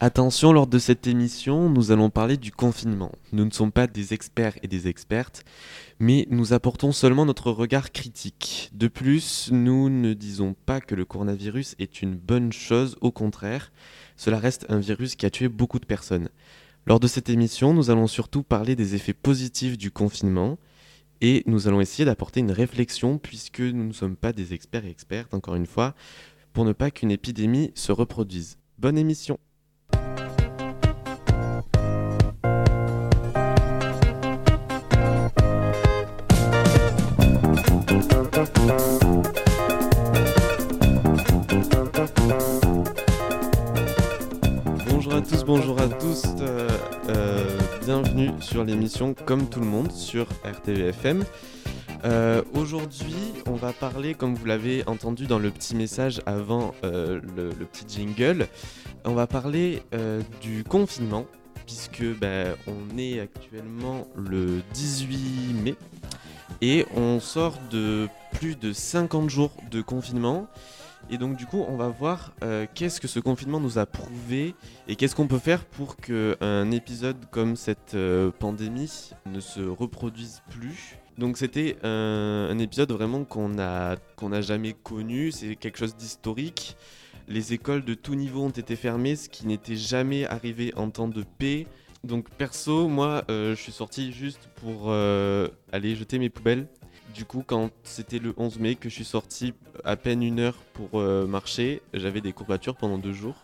Attention, lors de cette émission, nous allons parler du confinement. Nous ne sommes pas des experts et des expertes, mais nous apportons seulement notre regard critique. De plus, nous ne disons pas que le coronavirus est une bonne chose, au contraire, cela reste un virus qui a tué beaucoup de personnes. Lors de cette émission, nous allons surtout parler des effets positifs du confinement et nous allons essayer d'apporter une réflexion puisque nous ne sommes pas des experts et expertes, encore une fois, pour ne pas qu'une épidémie se reproduise. Bonne émission! Bonjour à tous, bienvenue sur l'émission Comme tout le monde sur RTVFM. Aujourd'hui, on va parler, comme vous l'avez entendu dans le petit message avant le petit jingle, on va parler du confinement, puisque on est actuellement le 18 mai et on sort de plus de 50 jours de confinement. Et donc du coup, on va voir qu'est-ce que ce confinement nous a prouvé et qu'est-ce qu'on peut faire pour qu'un épisode comme cette pandémie ne se reproduise plus. Donc c'était un épisode vraiment qu'on n'a jamais connu, c'est quelque chose d'historique. Les écoles de tout niveau ont été fermées, ce qui n'était jamais arrivé en temps de paix. Donc perso, moi, je suis sorti juste pour aller jeter mes poubelles. Du coup, quand c'était le 11 mai que je suis sorti à peine 1 heure pour marcher, j'avais des courbatures pendant 2 jours.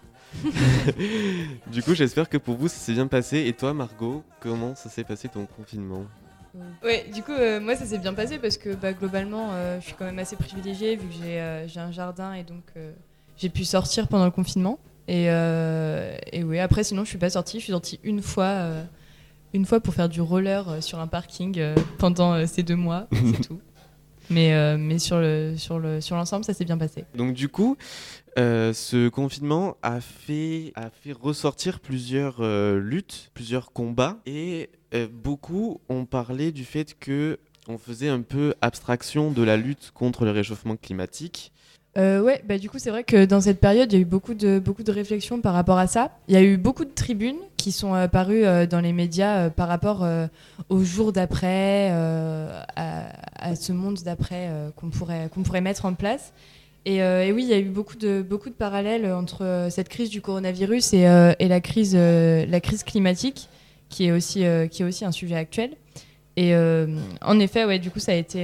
Du coup, j'espère que pour vous, ça s'est bien passé. Et toi, Margot, comment ça s'est passé ton confinement ? Ouais, du coup, moi, ça s'est bien passé parce que globalement, je suis quand même assez privilégiée vu que j'ai un jardin et donc j'ai pu sortir pendant le confinement. Et oui, après, sinon, je suis pas sortie. Je suis sortie une fois pour faire du roller sur un parking pendant ces 2 mois, c'est tout. Mais sur l'ensemble, ça s'est bien passé. Donc du coup, ce confinement a fait ressortir plusieurs luttes, plusieurs combats, et beaucoup ont parlé du fait qu'on faisait un peu abstraction de la lutte contre le réchauffement climatique. Ouais, du coup, c'est vrai que dans cette période, il y a eu beaucoup de réflexions par rapport à ça. Il y a eu beaucoup de tribunes qui sont parues dans les médias par rapport au jour d'après, à ce monde d'après qu'on pourrait mettre en place. Et oui, il y a eu beaucoup de parallèles entre cette crise du coronavirus et la crise climatique, qui est aussi un sujet actuel. Et en effet, ouais, du coup, ça a été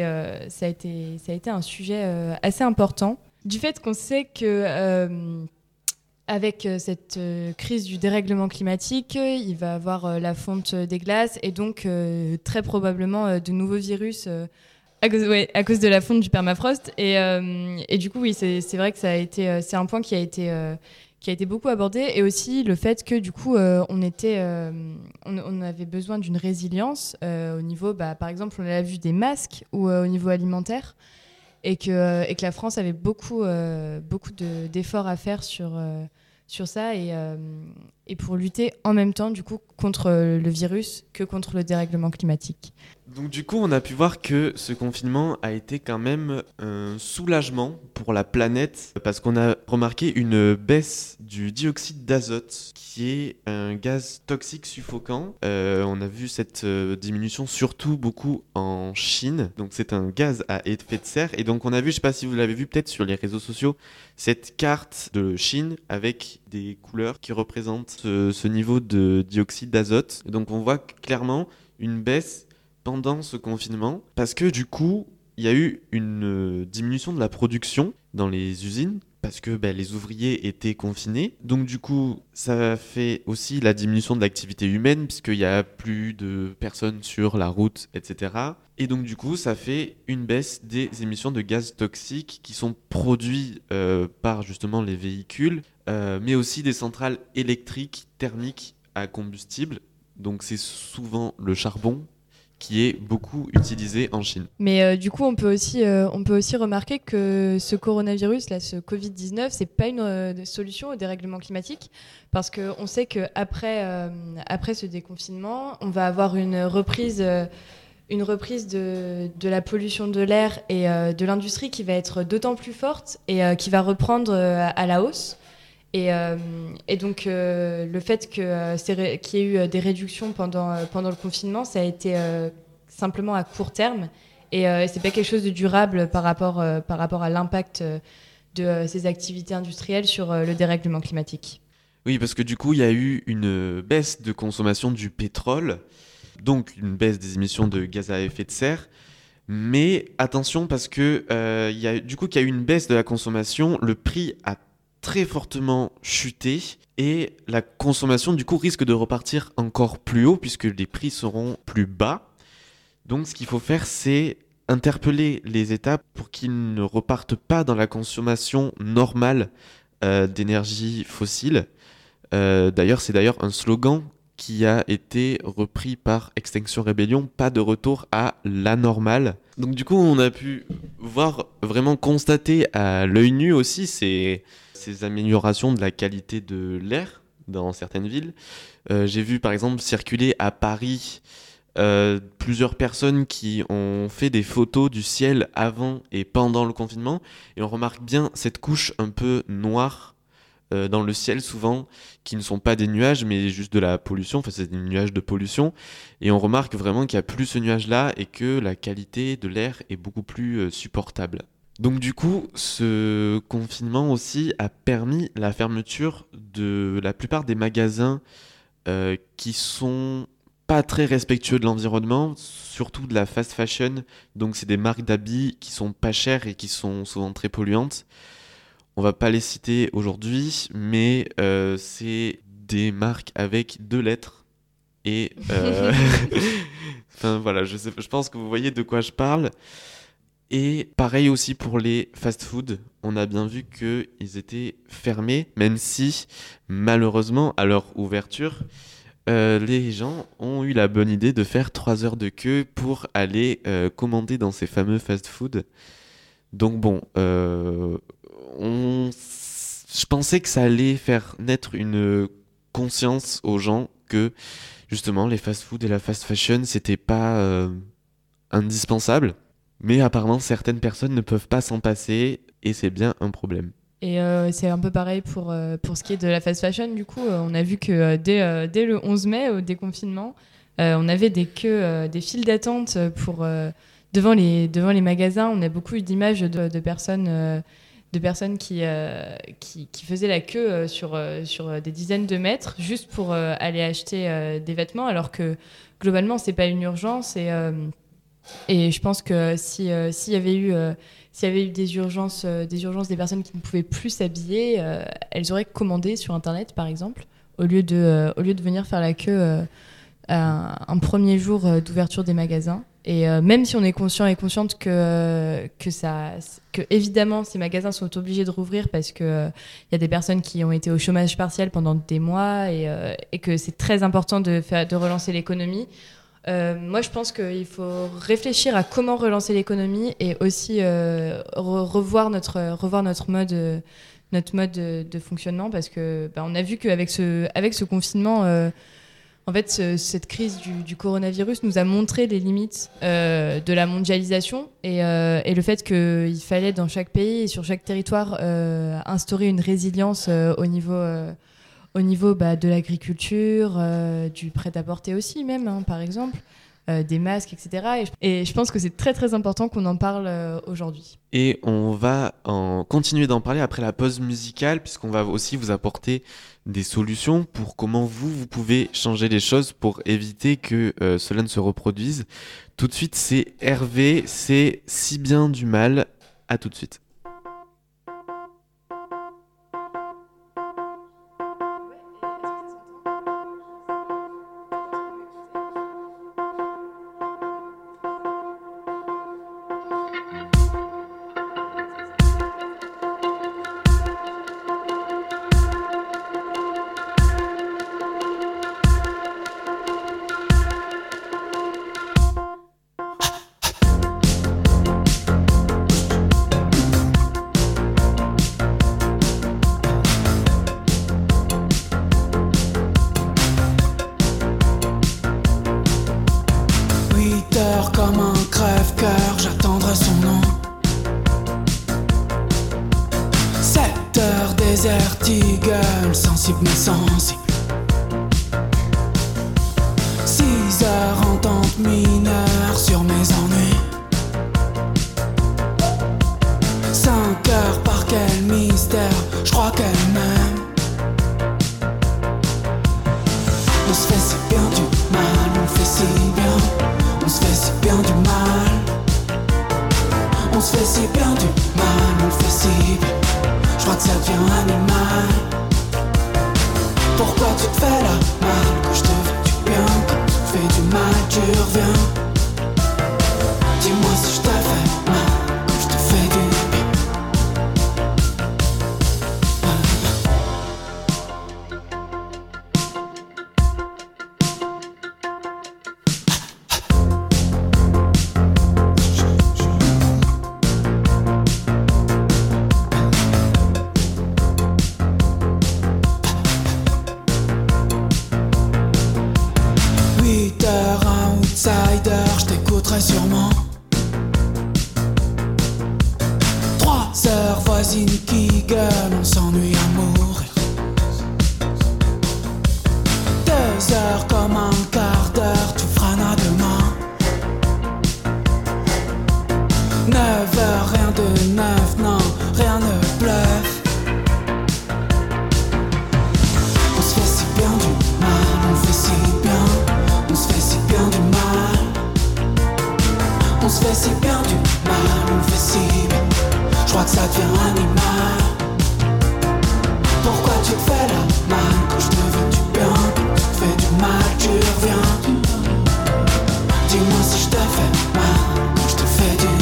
un sujet assez important. Du fait qu'on sait que avec cette crise du dérèglement climatique, il va y avoir la fonte des glaces et donc très probablement de nouveaux virus à cause de la fonte du permafrost. Et du coup, oui, c'est vrai que c'est un point qui a été beaucoup abordé, et aussi le fait que du coup on avait besoin d'une résilience au niveau, par exemple, on a vu des masques ou au niveau alimentaire. Et que la France avait beaucoup d'efforts à faire sur ça et pour lutter en même temps du coup contre le virus que contre le dérèglement climatique. Donc du coup, on a pu voir que ce confinement a été quand même un soulagement pour la planète parce qu'on a remarqué une baisse du dioxyde d'azote qui est un gaz toxique suffocant. On a vu cette diminution surtout beaucoup en Chine. Donc c'est un gaz à effet de serre. Et donc on a vu, je ne sais pas si vous l'avez vu peut-être sur les réseaux sociaux, cette carte de Chine avec des couleurs qui représentent ce niveau de dioxyde d'azote. Et donc on voit clairement une baisse pendant ce confinement, parce que du coup, il y a eu une diminution de la production dans les usines, parce que les ouvriers étaient confinés. Donc du coup, ça fait aussi la diminution de l'activité humaine, puisqu'il n'y a plus de personnes sur la route, etc. Et donc du coup, ça fait une baisse des émissions de gaz toxiques qui sont produits par justement les véhicules, mais aussi des centrales électriques thermiques à combustible. Donc c'est souvent le charbon qui est beaucoup utilisé en Chine. Mais du coup, on peut aussi remarquer que ce coronavirus, là, ce Covid-19, c'est pas une solution au dérèglement climatique, parce qu'on sait qu'après ce déconfinement, on va avoir une reprise de la pollution de l'air et de l'industrie qui va être d'autant plus forte et qui va reprendre à la hausse. Et donc, le fait qu'il y ait eu des réductions pendant le confinement, ça a été simplement à court terme. Et c'est pas quelque chose de durable par rapport à l'impact de ces activités industrielles sur le dérèglement climatique. Oui, parce que du coup, il y a eu une baisse de consommation du pétrole, donc une baisse des émissions de gaz à effet de serre. Mais attention, parce que qu'il y a eu une baisse de la consommation, le prix a très fortement chuté et la consommation du coup risque de repartir encore plus haut puisque les prix seront plus bas. Donc ce qu'il faut faire, c'est interpeller les États pour qu'ils ne repartent pas dans la consommation normale d'énergie fossile. C'est un slogan qui a été repris par Extinction Rebellion, pas de retour à la normale. Donc du coup, on a pu vraiment constater à l'œil nu aussi ces améliorations de la qualité de l'air dans certaines villes. J'ai vu par exemple circuler à Paris plusieurs personnes qui ont fait des photos du ciel avant et pendant le confinement, et on remarque bien cette couche un peu noire dans le ciel souvent, qui ne sont pas des nuages mais juste de la pollution, enfin c'est des nuages de pollution, et on remarque vraiment qu'il n'y a plus ce nuage-là et que la qualité de l'air est beaucoup plus supportable. Donc du coup, ce confinement aussi a permis la fermeture de la plupart des magasins qui sont pas très respectueux de l'environnement, surtout de la fast fashion, donc c'est des marques d'habits qui sont pas chères et qui sont souvent très polluantes. On va pas les citer aujourd'hui, mais c'est des marques avec 2 lettres. Et enfin voilà, je pense que vous voyez de quoi je parle. Et pareil aussi pour les fast-food, on a bien vu qu'ils étaient fermés, même si malheureusement à leur ouverture, les gens ont eu la bonne idée de faire 3 heures de queue pour aller commander dans ces fameux fast-food. Donc bon, je pensais que ça allait faire naître une conscience aux gens que justement les fast-food et la fast fashion c'était pas indispensable, mais apparemment certaines personnes ne peuvent pas s'en passer et c'est bien un problème. Et c'est un peu pareil pour ce qui est de la fast fashion. Du coup, on a vu que dès le 11 mai, au déconfinement, on avait des queues, des files d'attente devant les magasins. On a beaucoup eu d'images de personnes qui faisaient la queue sur des dizaines de mètres juste pour aller acheter des vêtements, alors que globalement, c'est pas une urgence. Et je pense que s'il y avait eu des urgences des personnes qui ne pouvaient plus s'habiller, elles auraient commandé sur Internet, par exemple, au lieu de venir faire la queue à un premier jour d'ouverture des magasins. Et même si on est conscient et consciente que évidemment ces magasins sont obligés de rouvrir parce que y a des personnes qui ont été au chômage partiel pendant des mois et que c'est très important de relancer l'économie. Moi, je pense qu'il faut réfléchir à comment relancer l'économie et aussi revoir notre mode de fonctionnement, parce que on a vu qu'avec ce confinement, en fait, cette crise du coronavirus nous a montré les limites de la mondialisation et le fait qu'il fallait dans chaque pays et sur chaque territoire instaurer une résilience au niveau de l'agriculture, du prêt-à-porter aussi même, par exemple, des masques, etc. Et je pense que c'est très très important qu'on en parle aujourd'hui. Et on va continuer d'en parler après la pause musicale, puisqu'on va aussi vous apporter des solutions pour comment vous pouvez changer les choses pour éviter que cela ne se reproduise. Tout de suite, c'est Hervé, c'est Si bien du mal. À tout de suite. doute mineur sur mes ennuis. 5 heures par quel mystère, je crois qu'elle m'aime. On se fait si bien du mal, on fait si bien. On se fait si bien du mal. On se fait si bien du mal, on fait si bien. Je crois que ça devient animal. Pourquoi tu te fais la mal quand je te fais du bien? Quand tu te fais du mal, tu reviens. Dis-moi si je te fais mal quand je te fais du bien. Je t'écouterai sûrement. 3 heures voisines qui gueulent, on s'ennuie à mourir. 2 heures comme un quart d'heure, tu franas demain. 9 heures, rien de neuf, non, rien ne bluffe. On se fait si bien du mal, on fait si bien. On se fait si bien du mal. On se fait si bien du mal, on fait si bien. Je crois que ça devient animal. Pourquoi tu te fais la mal quand je te veux du bien? Quand tu te fais du mal, tu reviens. Dis-moi si je te fais mal quand je te fais du bien.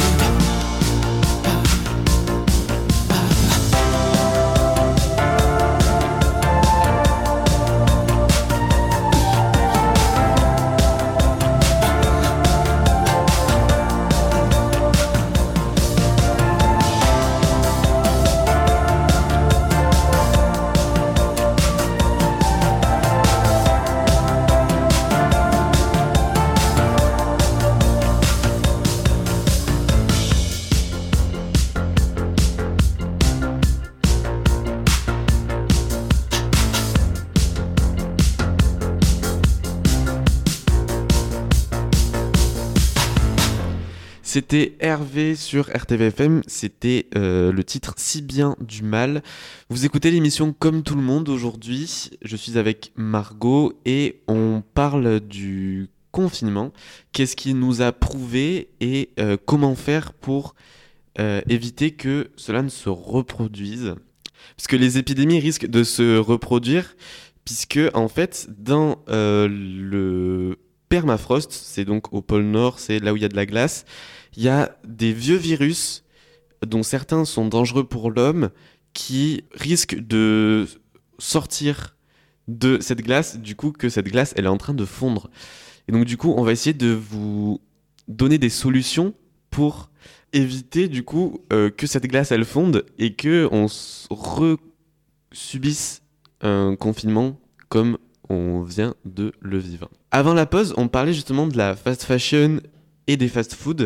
C'était Hervé sur RTVFM, c'était le titre Si bien du mal. Vous écoutez l'émission Comme tout le monde aujourd'hui, je suis avec Margot et on parle du confinement. Qu'est-ce qu'il nous a prouvé et comment faire pour éviter que cela ne se reproduise? Parce que les épidémies risquent de se reproduire puisque en fait dans le permafrost, c'est donc au pôle Nord, c'est là où il y a de la glace, il y a des vieux virus dont certains sont dangereux pour l'homme qui risquent de sortir de cette glace, du coup que cette glace elle est en train de fondre. Et donc du coup on va essayer de vous donner des solutions pour éviter du coup que cette glace elle fonde et que on subisse un confinement comme on vient de le vivre. Avant la pause, on parlait justement de la fast fashion et des fast-foods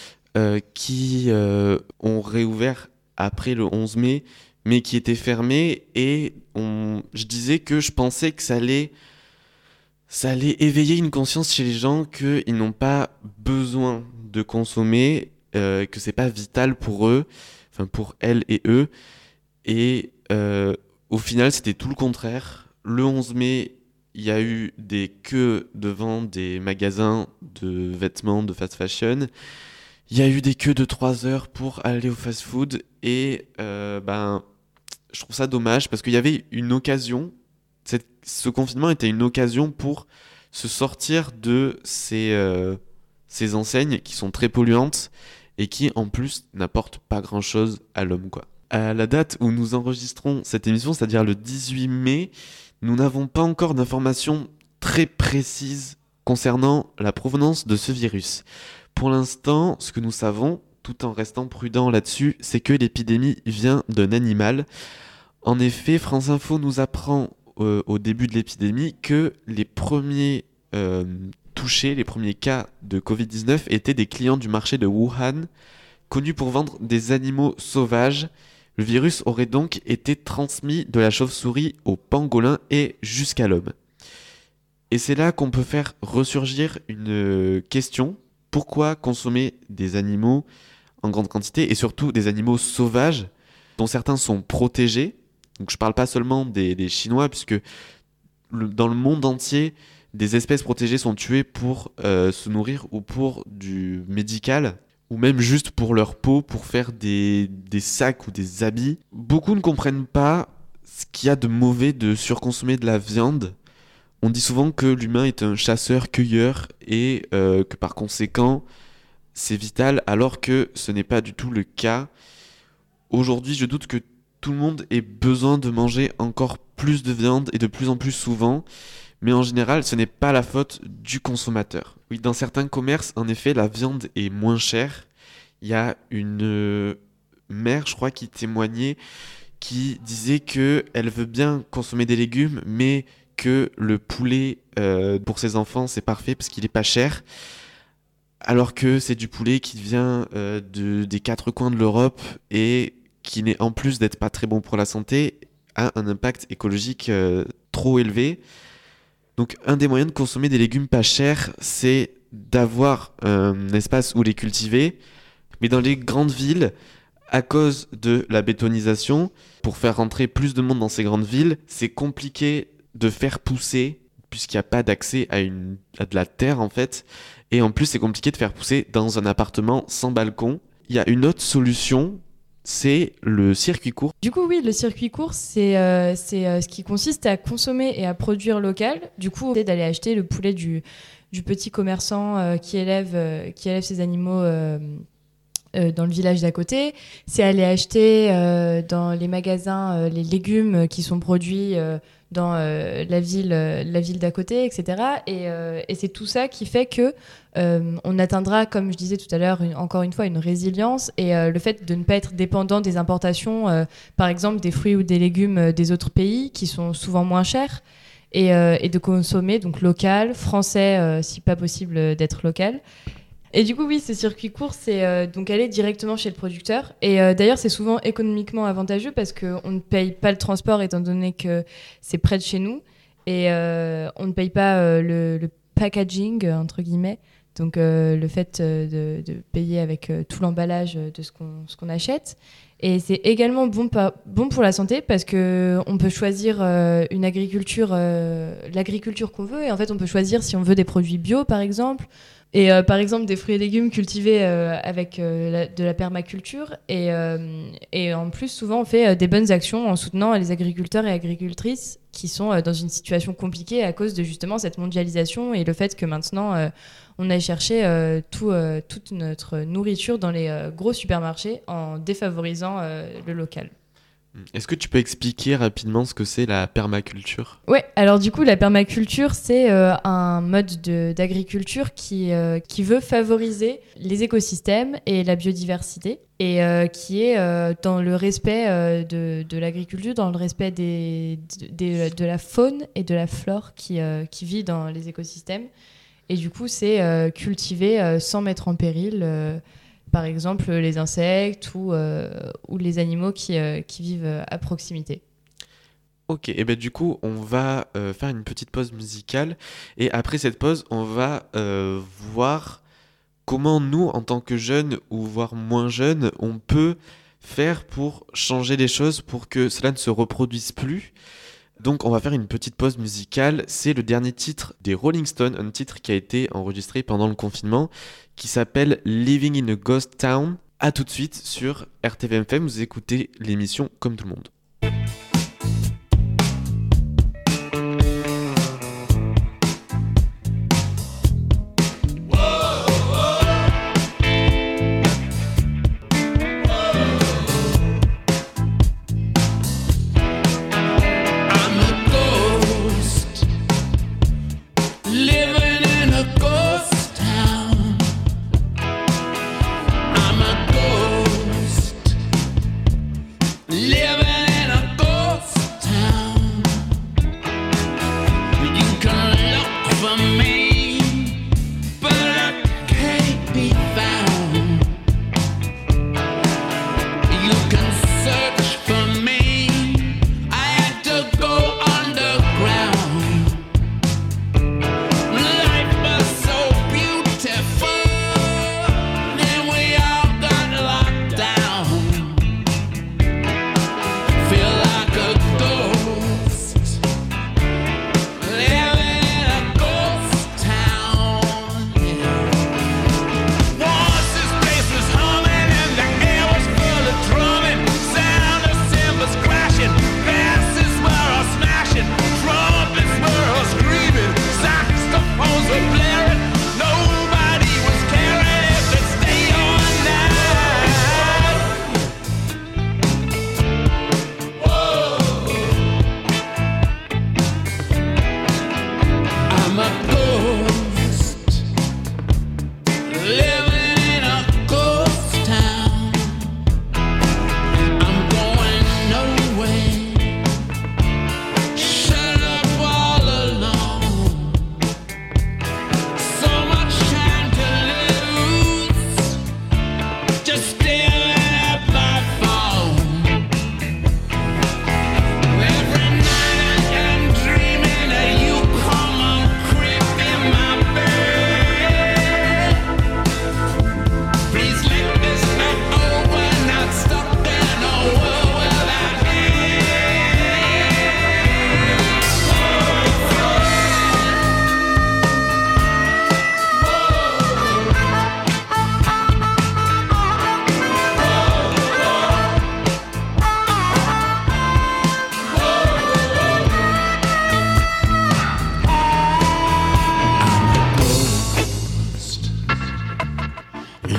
qui ont réouvert après le 11 mai, mais qui étaient fermés. Et je disais que je pensais que ça allait éveiller une conscience chez les gens qu'ils n'ont pas besoin de consommer, que c'est pas vital pour eux, enfin pour elles et eux. Et au final, c'était tout le contraire. Le 11 mai, il y a eu des queues devant des magasins de vêtements de fast fashion. Il y a eu des queues de 3 heures pour aller au fast-food. Et je trouve ça dommage parce qu'il y avait une occasion. Ce confinement était une occasion pour se sortir de ces enseignes qui sont très polluantes et qui, en plus, n'apportent pas grand-chose à l'homme, quoi. À la date où nous enregistrons cette émission, c'est-à-dire le 18 mai, nous n'avons pas encore d'informations très précises concernant la provenance de ce virus. Pour l'instant, ce que nous savons, tout en restant prudent là-dessus, c'est que l'épidémie vient d'un animal. En effet, France Info nous apprend au début de l'épidémie que les premiers touchés, les premiers cas de Covid-19 étaient des clients du marché de Wuhan, connus pour vendre des animaux sauvages. Le virus aurait donc été transmis de la chauve-souris au pangolin et jusqu'à l'homme. Et c'est là qu'on peut faire ressurgir une question. Pourquoi consommer des animaux en grande quantité et surtout des animaux sauvages dont certains sont protégés? Donc je parle pas seulement des Chinois, puisque dans le monde entier, des espèces protégées sont tuées pour se nourrir ou pour du médical, ou même juste pour leur peau, pour faire des sacs ou des habits. Beaucoup ne comprennent pas ce qu'il y a de mauvais de surconsommer de la viande. On dit souvent que l'humain est un chasseur-cueilleur et que par conséquent, c'est vital, alors que ce n'est pas du tout le cas. Aujourd'hui, je doute que tout le monde ait besoin de manger encore plus de viande et de plus en plus souvent, mais en général, ce n'est pas la faute du consommateur. Oui, dans certains commerces, en effet, la viande est moins chère. Il y a une mère, je crois, qui témoignait, qui disait qu'elle veut bien consommer des légumes, mais que le poulet pour ses enfants, c'est parfait parce qu'il n'est pas cher. Alors que c'est du poulet qui vient des quatre coins de l'Europe et qui n'est, en plus d'être pas très bon pour la santé, a un impact écologique trop élevé. Donc un des moyens de consommer des légumes pas chers, c'est d'avoir un espace où les cultiver. Mais dans les grandes villes, à cause de la bétonisation, pour faire rentrer plus de monde dans ces grandes villes, c'est compliqué de faire pousser, puisqu'il n'y a pas d'accès à de la terre en fait. Et en plus, c'est compliqué de faire pousser dans un appartement sans balcon. Il y a une autre solution, c'est le circuit court. Du coup, oui, le circuit court, c'est ce qui consiste à consommer et à produire local. Du coup, c'est d'aller acheter le poulet du petit commerçant qui élève ses animaux dans le village d'à côté. C'est aller acheter dans les magasins les légumes qui sont produits dans la ville d'à côté, etc. Et c'est tout ça qui fait que on atteindra, comme je disais tout à l'heure, encore une fois, une résilience et le fait de ne pas être dépendant des importations, par exemple des fruits ou des légumes des autres pays qui sont souvent moins chers, et de consommer donc local, français, si pas possible d'être local. Et du coup, oui, ce circuit court, c'est donc aller directement chez le producteur. Et d'ailleurs, c'est souvent économiquement avantageux parce qu'on ne paye pas le transport étant donné que c'est près de chez nous. Et on ne paye pas le packaging, entre guillemets. Donc le fait de payer avec tout l'emballage de ce qu'on achète. Et c'est également bon pour la santé parce qu'on peut choisir l'agriculture qu'on veut. Et en fait, on peut choisir si on veut des produits bio, par exemple. Et par exemple, des fruits et légumes cultivés avec de la permaculture. Et en plus, souvent, on fait des bonnes actions en soutenant les agriculteurs et agricultrices qui sont dans une situation compliquée à cause de justement cette mondialisation et le fait que maintenant, on aille chercher toute notre nourriture dans les gros supermarchés en défavorisant le local. Est-ce que tu peux expliquer rapidement ce que c'est la permaculture ? Ouais, alors du coup, la permaculture, c'est un mode d'agriculture qui veut favoriser les écosystèmes et la biodiversité et qui est dans le respect de l'agriculture, dans le respect de la faune et de la flore qui vit dans les écosystèmes. Et du coup, c'est cultiver sans mettre en péril par exemple les insectes ou les animaux qui vivent à proximité. Ok, et ben du coup, on va faire une petite pause musicale. Et après cette pause, on va voir comment nous, en tant que jeunes ou voire moins jeunes, on peut faire pour changer les choses, pour que cela ne se reproduise plus. Donc on va faire une petite pause musicale. C'est le dernier titre des Rolling Stones, un titre qui a été enregistré pendant le confinement, qui s'appelle Living in a Ghost Town. A tout de suite sur RTVFM, vous écoutez l'émission Comme tout le monde.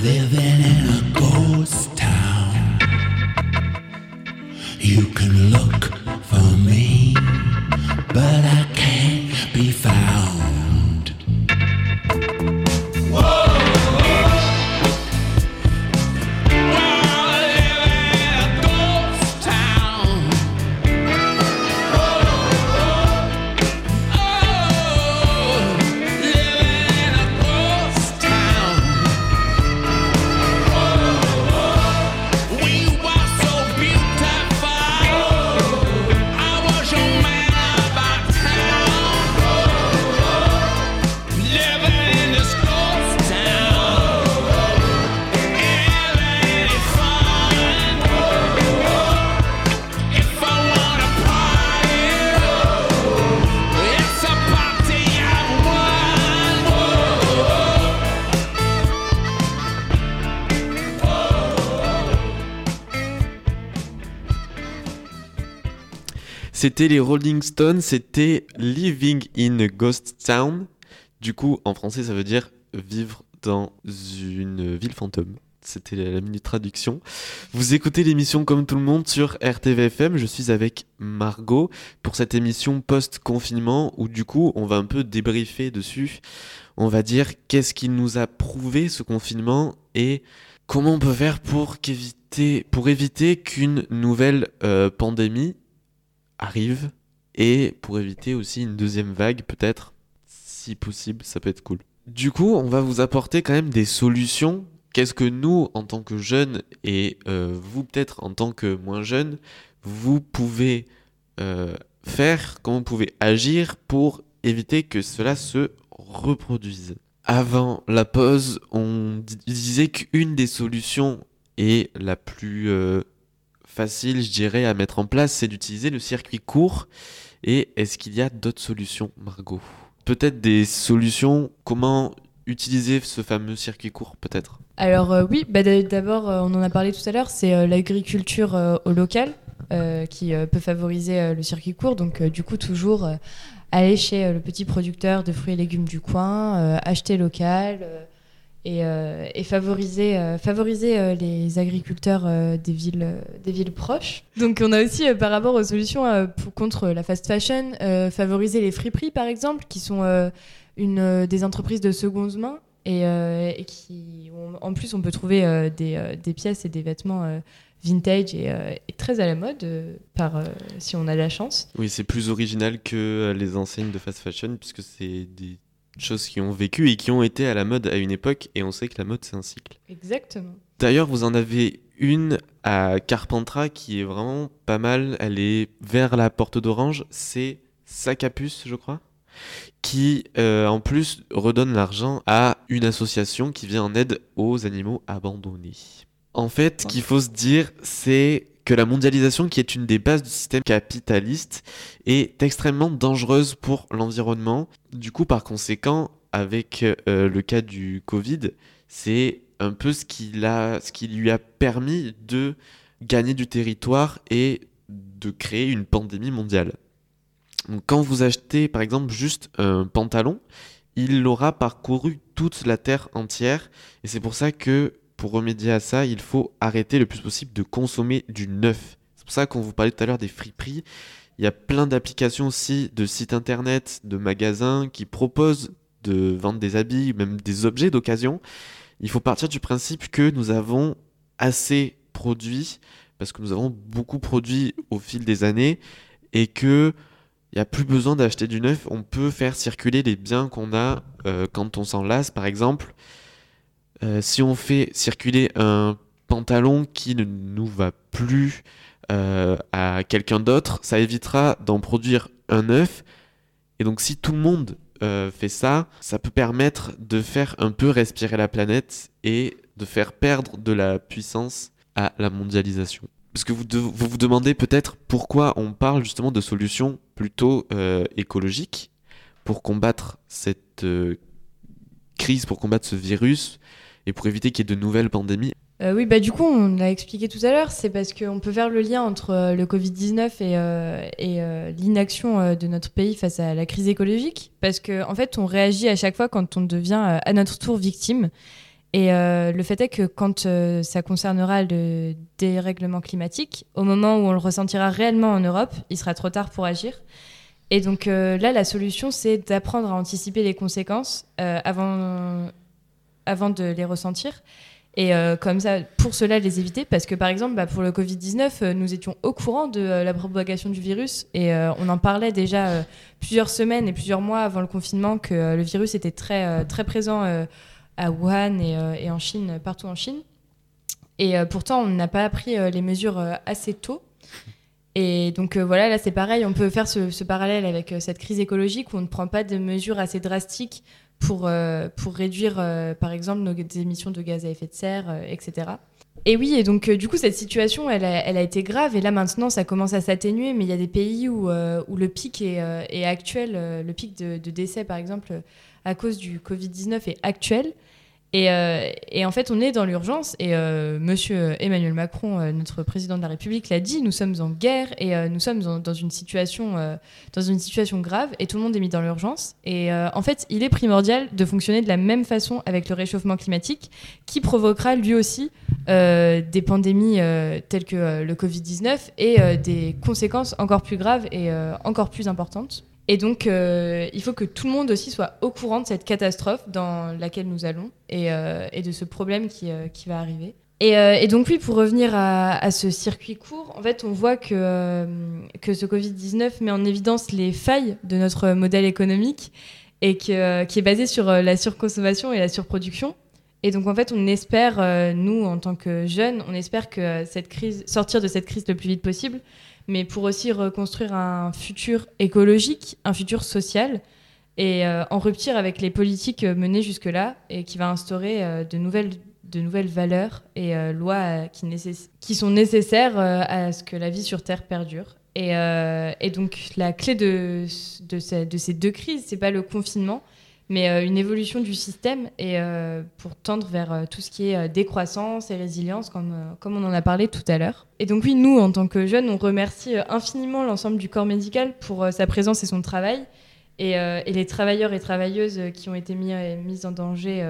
living in a ghost town. You can look for me, but I can't be found. Whoa! C'était les Rolling Stones, c'était Living in a Ghost Town. Du coup, en français, ça veut dire vivre dans une ville fantôme. C'était la minute traduction. Vous écoutez l'émission Comme tout le monde sur RTVFM. Je suis avec Margot pour cette émission post-confinement où du coup, on va un peu débriefer dessus. On va dire qu'est-ce qui nous a prouvé ce confinement et comment on peut faire pour éviter qu'une nouvelle pandémie arrive et pour éviter aussi une deuxième vague peut-être, si possible, ça peut être cool. Du coup, on va vous apporter quand même des solutions. Qu'est-ce que nous, en tant que jeunes et vous peut-être en tant que moins jeunes, vous pouvez faire, comment vous pouvez agir pour éviter que cela se reproduise. Avant la pause, on disait qu'une des solutions et la plus facile, je dirais, à mettre en place, c'est d'utiliser le circuit court. Et est-ce qu'il y a d'autres solutions, Margot ? Peut-être des solutions, comment utiliser ce fameux circuit court, peut-être ? Alors oui, d'abord, on en a parlé tout à l'heure, c'est l'agriculture au local qui peut favoriser le circuit court. Donc du coup, toujours aller chez le petit producteur de fruits et légumes du coin, acheter local et favoriser les agriculteurs des villes proches. Donc on a aussi par rapport aux solutions contre la fast fashion, favoriser les friperies par exemple, qui sont des entreprises de seconde main et qui en plus on peut trouver des pièces et des vêtements vintage et très à la mode si on a la chance. Oui, c'est plus original que les enseignes de fast fashion puisque c'est des choses qui ont vécu et qui ont été à la mode à une époque, et on sait que la mode c'est un cycle. Exactement. D'ailleurs, vous en avez une à Carpentras qui est vraiment pas mal, elle est vers la Porte d'Orange, c'est Sac à Puce, je crois, qui en plus redonne l'argent à une association qui vient en aide aux animaux abandonnés. En fait, ce qu'il faut se dire, c'est que la mondialisation, qui est une des bases du système capitaliste, est extrêmement dangereuse pour l'environnement. Du coup, par conséquent, avec le cas du Covid, c'est un peu ce qui lui a permis de gagner du territoire et de créer une pandémie mondiale. Donc, quand vous achetez, par exemple, juste un pantalon, il aura parcouru toute la Terre entière. Et c'est pour ça que, pour remédier à ça, il faut arrêter le plus possible de consommer du neuf. C'est pour ça qu'on vous parlait tout à l'heure des friperies. Il y a plein d'applications aussi, de sites internet, de magasins qui proposent de vendre des habits, même des objets d'occasion. Il faut partir du principe que nous avons assez produit, parce que nous avons beaucoup produit au fil des années, et qu'il n'y a plus besoin d'acheter du neuf. On peut faire circuler les biens qu'on a quand on s'en lasse, par exemple. Si on fait circuler un pantalon qui ne nous va plus à quelqu'un d'autre, ça évitera d'en produire un neuf. Et donc si tout le monde fait ça, ça peut permettre de faire un peu respirer la planète et de faire perdre de la puissance à la mondialisation. Parce que vous vous demandez peut-être pourquoi on parle justement de solutions plutôt écologiques pour combattre cette crise, pour combattre ce virus et pour éviter qu'il y ait de nouvelles pandémies. Oui, du coup, on l'a expliqué tout à l'heure, c'est parce qu'on peut faire le lien entre le Covid-19 et l'inaction de notre pays face à la crise écologique, parce qu'en fait, on réagit à chaque fois quand on devient à notre tour victime. Et le fait est que quand ça concernera le dérèglement climatique, au moment où on le ressentira réellement en Europe, il sera trop tard pour agir. Et donc là, la solution, c'est d'apprendre à anticiper les conséquences avant de les ressentir. Et comme ça, pour cela, les éviter. Parce que par exemple, pour le Covid-19, nous étions au courant de la propagation du virus. Et on en parlait déjà plusieurs semaines et plusieurs mois avant le confinement que le virus était très, très présent à Wuhan et en Chine, partout en Chine. Et pourtant, on n'a pas pris les mesures assez tôt. Et donc voilà, là c'est pareil, on peut faire ce parallèle avec cette crise écologique où on ne prend pas de mesures assez drastiques pour réduire par exemple nos émissions de gaz à effet de serre, etc. Et oui, et donc du coup cette situation elle a été grave et là maintenant ça commence à s'atténuer, mais il y a des pays où le pic est actuel, le pic de décès par exemple à cause du Covid-19 est actuel. Et en fait, on est dans l'urgence. Et monsieur Emmanuel Macron, notre président de la République, l'a dit, nous sommes en guerre et nous sommes dans une situation grave et tout le monde est mis dans l'urgence. Et en fait, il est primordial de fonctionner de la même façon avec le réchauffement climatique qui provoquera lui aussi des pandémies telles que le Covid-19 et des conséquences encore plus graves et encore plus importantes. Et donc, il faut que tout le monde aussi soit au courant de cette catastrophe dans laquelle nous allons et de ce problème qui va arriver. Et donc oui, pour revenir à ce circuit court, en fait, on voit que ce Covid-19 met en évidence les failles de notre modèle économique et qui est basé sur la surconsommation et la surproduction. Et donc en fait, on espère, nous, en tant que jeunes, on espère que sortir de cette crise le plus vite possible, mais pour aussi reconstruire un futur écologique, un futur social, et en rupture avec les politiques menées jusque-là, et qui va instaurer de nouvelles valeurs et lois qui sont nécessaires à ce que la vie sur Terre perdure. Et donc la clé de ces deux crises, c'est pas le confinement, mais une évolution du système et pour tendre vers tout ce qui est décroissance et résilience, comme on en a parlé tout à l'heure. Et donc oui, nous, en tant que jeunes, on remercie infiniment l'ensemble du corps médical pour sa présence et son travail, et les travailleurs et travailleuses qui ont été mis en danger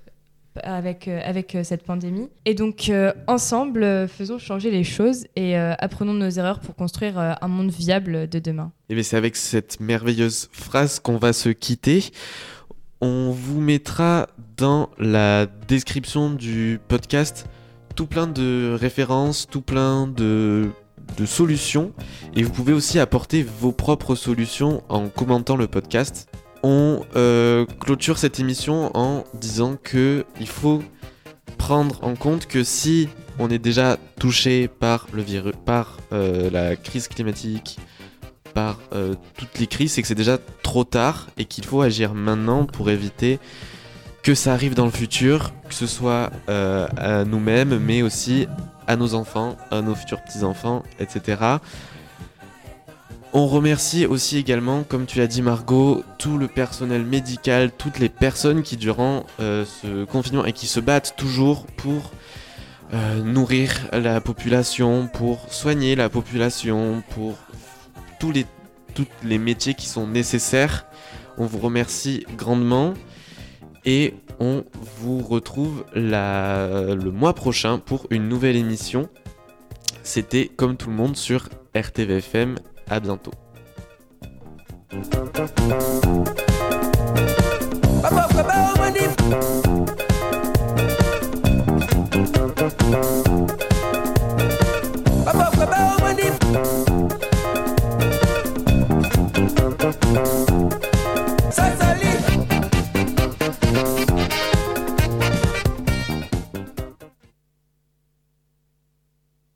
avec cette pandémie. Et donc, ensemble, faisons changer les choses et apprenons de nos erreurs pour construire un monde viable de demain. Et bien c'est avec cette merveilleuse phrase qu'on va se quitter. On vous mettra dans la description du podcast tout plein de références, tout plein de solutions. Et vous pouvez aussi apporter vos propres solutions en commentant le podcast. On clôture cette émission en disant qu'il faut prendre en compte que si on est déjà touché par le virus, par la crise climatique, par toutes les crises, c'est que c'est déjà trop tard et qu'il faut agir maintenant pour éviter que ça arrive dans le futur, que ce soit à nous-mêmes, mais aussi à nos enfants, à nos futurs petits-enfants, etc. On remercie aussi également, comme tu l'as dit Margot, tout le personnel médical, toutes les personnes qui durant ce confinement et qui se battent toujours pour nourrir la population, pour soigner la population, pour tous les métiers qui sont nécessaires. On vous remercie grandement et on vous retrouve le mois prochain pour une nouvelle émission. C'était Comme tout le monde sur RTV FM. À bientôt.